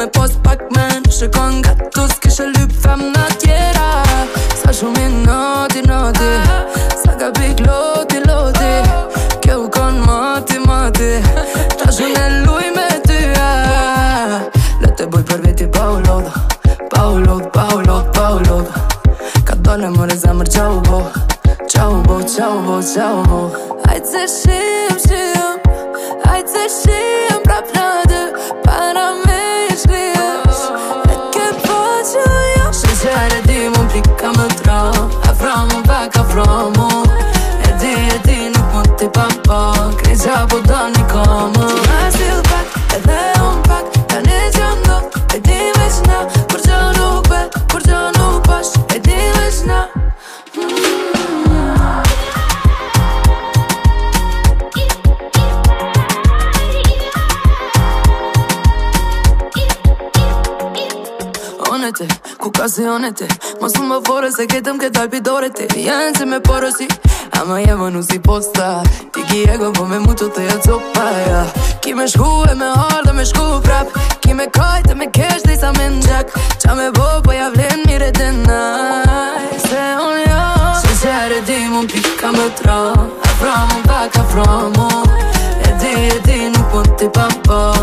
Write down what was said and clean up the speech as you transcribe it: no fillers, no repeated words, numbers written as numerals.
me pos pak men. Shikon nga tu s'kishe lyp femna tjera. Sa shumë i noti, noti, sa ka pik loti, loti. Kjo u kon mati, mati, ta shumë e luj me ty. Le te boj për veti pa u loda, pa u loda, pa u loda, pa u loda. Ka dole more zemër qa u bo, qa u bo, qa u bo, qa u bo. Hajt se shim, shim, hajt se shim prap në dy, para me i shkrish, e ke po që jo. Shqeqer e di mu plika më tra, afro mu pak, afro mu. E di nuk mund t'i pa pa, krej qa po do një komu. Ti ma s'il pak, edhe unë pak, ka një që ndot, e di me qna, kur që nuk bet, kur që nuk pash, e di me qna. Onete, ku ka si onete, mos më fore se ketëm këtë alpi dore ti. Janë që me porosi, ama jema nu si posta. Ti ki ego po me mu që të jetë sopa, ja. Ki me shku e me ardhe me shku prap, ki me kajt e me kesh dhe i sa me njak. Qa me bo po ja vlen mire denaj, se unë jo. Shqeqer e di mu pika më tra, afro mu pak, afro mu. E di nuk mund t'i pa pa,